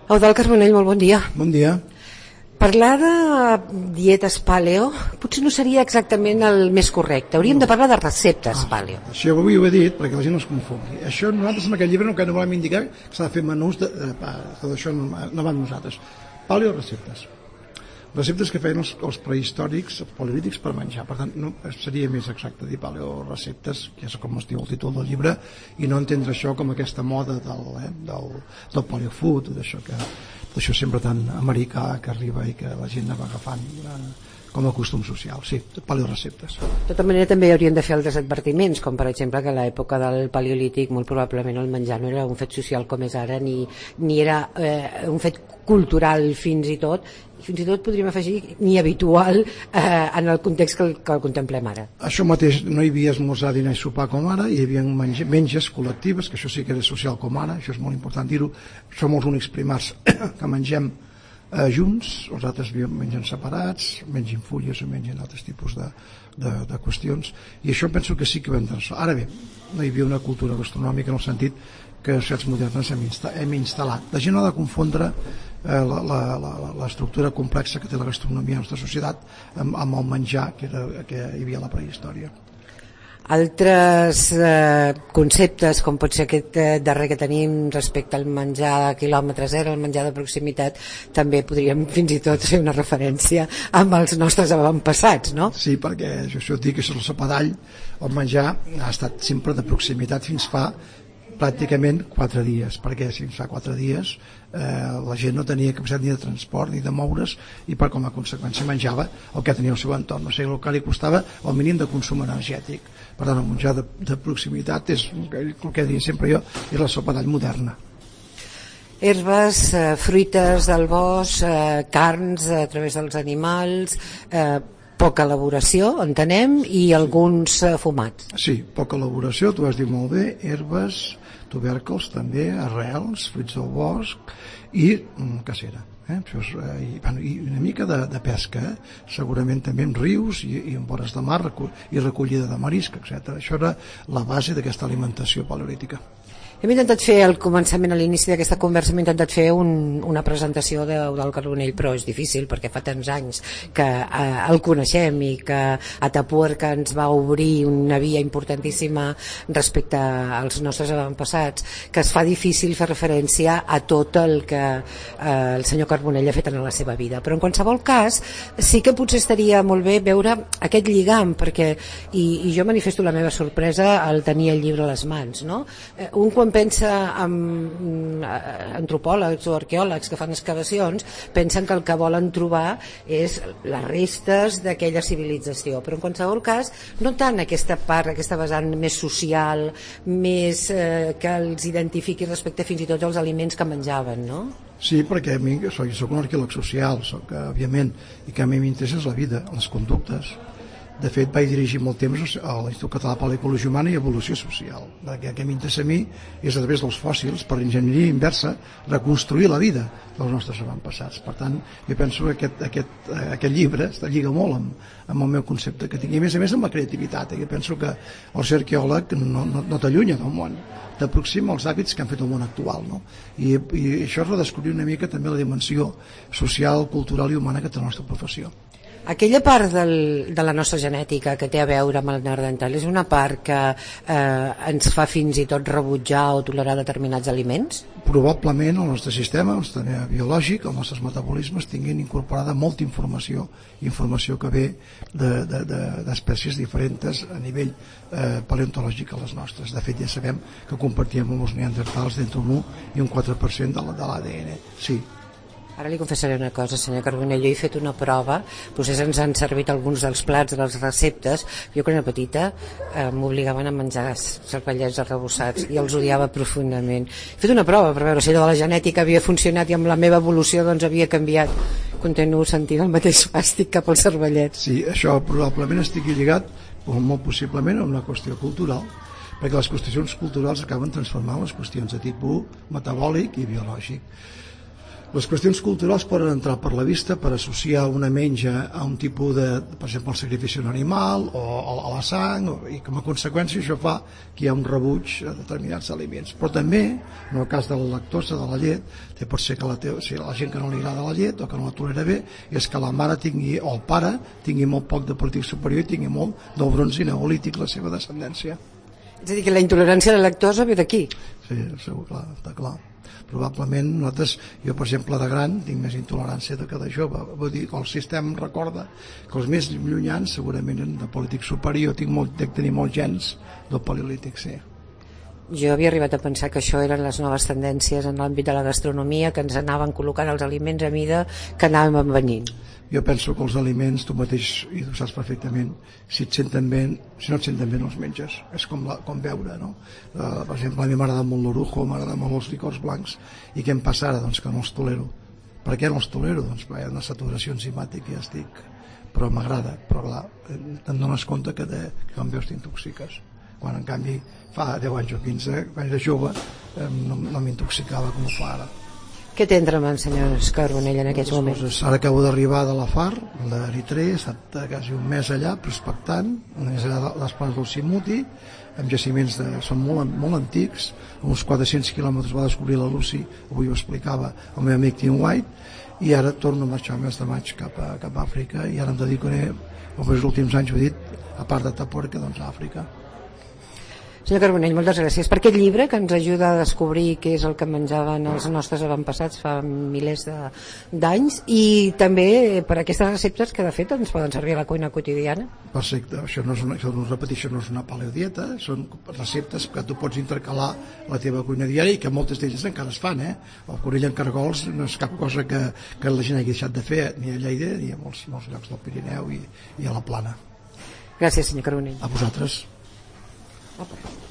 Eudald Carbonell, molt bon dia. Bon dia. Parlar de dietes paleo potser no seria exactament el més correcte. Hauríem de parlar de receptes paleo. Això avui ho he dit perquè la gent no es confongui. Això nosaltres en aquest llibre no volem indicar que s'ha de fer menús tot això no va amb nosaltres. Paleo receptes. Receptes que feien els prehistòrics, els paleolítics per menjar. Per tant, no, seria més exacte dir paleo receptes, que és com es diu el títol del llibre, i no entendre això com aquesta moda del paleo food, d'això sempre tan americà que arriba i que la gent va agafant com a costum social. Sí, paleo receptes. De tota manera també hauríem de fer altres advertiments, com per exemple que a l'època del paleolític molt probablement el menjar no era un fet social com és ara, ni era un fet cultural fins i tot podríem afegir ni habitual en el context que el contemplem ara. Això mateix, no hi havia esmorzar, dinar i sopar com ara, hi havia menges col·lectives, que això sí que era social com ara, això és molt important dir-ho. Som els únics primars que mengem junts, els altres mengen separats, mengen fulles o mengen altres tipus de qüestions, i això penso que sí que vam transformar. Ara bé, no hi havia una cultura gastronòmica en el sentit que a societats modernes hem instal·lat. La gent no ha de confondre l'estructura complexa que té la gastronomia a la nostra societat amb el menjar que hi havia a la prehistòria. Altres conceptes, com pot ser aquest darrer que tenim respecte al menjar de quilòmetre zero, el menjar de proximitat, també podríem fins i tot fer una referència amb els nostres avantpassats, no? Sí, perquè això et dic que és el sopa d'all, el menjar ha estat sempre de proximitat fins fa pràcticament 4 dies, perquè fins fa 4 dies la gent no tenia capacitat ni de transport ni de moure's, i com a conseqüència menjava el que tenia al seu entorn, o sigui, el que li costava el mínim de consum energètic. Per tant, el menjar de proximitat és el que diria sempre jo, és la sopa d'all moderna. Herbes, fruites del bosc, carns a través dels animals, poca elaboració, entenem, i alguns fumats. Sí, poca elaboració, tu has dit molt bé, herbes, tubercles també, arrels, fruits del bosc i cacera. I una mica de pesca, segurament també en rius i en vores de mar i recollida de marisc, etc. Això era la base d'aquesta alimentació paleolítica. Hem intentat fer al començament, a l'inici d'aquesta conversa, hem intentat fer una presentació d'Eudald Carbonell, però és difícil perquè fa tants anys que el coneixem i que Atapuerca ens va obrir una via importantíssima respecte als nostres avantpassats, que es fa difícil fer referència a tot el que el senyor Carbonell ha fet en la seva vida. Però en qualsevol cas sí que potser estaria molt bé veure aquest lligam, perquè, i jo manifesto la meva sorpresa al tenir el llibre a les mans, no? Un quan pensa en antropòlegs o arqueòlegs que fan excavacions, pensen que el que volen trobar és les restes d'aquella civilització, però en qualsevol cas no tant aquesta part, aquesta vessant més social, més que els identifiqui respecte fins i tot als aliments que menjaven, no? Sí, perquè a mi soc un arqueòleg social, òbviament, i que a mi m'interessa és la vida, les conductes. De fet, vaig dirigir molt temps a l'Institut Català per l'Ecologia Humana i Evolució Social. El que m'interessa a mi és, a través dels fòssils, per enginyeria inversa, reconstruir la vida dels nostres avantpassats. Per tant, jo penso que aquest llibre està lliga molt amb el meu concepte que tinc. I a més amb la creativitat. Jo penso que el ser arqueòleg no t'allunya del món, t'aproxima als hàbits que han fet el món actual, no? I això és redescobrir una mica també la dimensió social, cultural i humana que té la nostra professió. Aquella part de la nostra genètica que té a veure amb el neandertal és una part que ens fa fins i tot rebutjar o tolerar determinats aliments? Probablement el nostre sistema biològic, els nostres metabolismes tinguin incorporada molta informació que ve d'espècies diferents a nivell paleontològic a les nostres. De fet, ja sabem que compartíem amb els neandertals d'entre un 1 i un 4% de l'ADN. Sí. Ara li confessaré una cosa, senyor Carbonell, jo he fet una prova, vostès ens han servit alguns dels plats, de les receptes, jo quan era petita m'obligaven a menjar cervellets arrebossats i els odiava profundament. He fet una prova per veure si la genètica havia funcionat i amb la meva evolució doncs havia canviat. Continuo sentint el mateix fàstic cap als cervellets. Sí, això probablement estigui lligat, molt possiblement, a una qüestió cultural, perquè les qüestions culturals acaben transformant les qüestions de tipus metabòlic i biològic. Les qüestions culturals poden entrar per la vista per associar una menja a un tipus de, per exemple, el sacrifici d'un animal o a la sang, i com a conseqüència això fa que hi ha un rebuig a determinats aliments. Però també, en el cas de la lactosa, de la llet, pot ser que la gent que no li agrada la llet o que no la tolera bé, és que la mare tingui, o el pare tingui molt poc de protec superior i tingui molt del bronze neolític la seva descendència. És a dir, que la intolerància a la lactosa ve d'aquí. Sí, segur, clar, està clar. Probablement nosaltres, jo per exemple de gran tinc més intolerància que de jove, vull dir que el sistema em recorda que els més llunyans segurament eren de polític superior, dec tenir molts gens del paleolític, sí. Jo havia arribat a pensar que això eren les noves tendències en l'àmbit de la gastronomia, que ens anaven col·locant els aliments a mida que anàvem envellint. Jo penso que els aliments, tu mateix, i tu saps perfectament, si et senten bé, si no et senten bé no els menges. És com beure, no? Per exemple, a mi m'agrada molt l'orujo, m'agrada molt els licors blancs, i què em passa ara? Doncs que no els tolero. Per què no els tolero? Doncs hi ha una saturació enzimàtica i ja estic... Però m'agrada, però clar, te'n dones compte que quan veus t'intoxiques. Quan en canvi fa 10 anys o 15, quan era jove, no m'intoxicava com ho fa ara. Què té entre mans, senyor Carbonell, en aquests moments? Ara acabo d'arribar de la FAR, d'Eritrea, he estat quasi un mes allà prospectant, més allà de les planes del Simuti, amb jaciments són molt antics, a uns 400 quilòmetres va descobrir la Lucy, avui ho explicava el meu amic Tim White, i ara torno a marxar el mes de maig cap a Àfrica, i ara em dedicaré, els últims anys ho he dit, a part de Tapuerca, doncs a Àfrica. Senyor Carbonell, moltes gràcies per aquest llibre que ens ajuda a descobrir què és el que menjaven els nostres avantpassats fa milers d'anys, i també per aquestes receptes que de fet ens poden servir a la cuina quotidiana. Perfecte, això no és una paleodieta, són receptes que tu pots intercalar la teva cuina diària i que moltes d'elles encara es fan, El conill en cargols no és cap cosa que la gent hagi deixat de fer, ni a Lleida ni a molts llocs del Pirineu i a la Plana. Gràcies, senyor Carbonell. A vosaltres. Opa.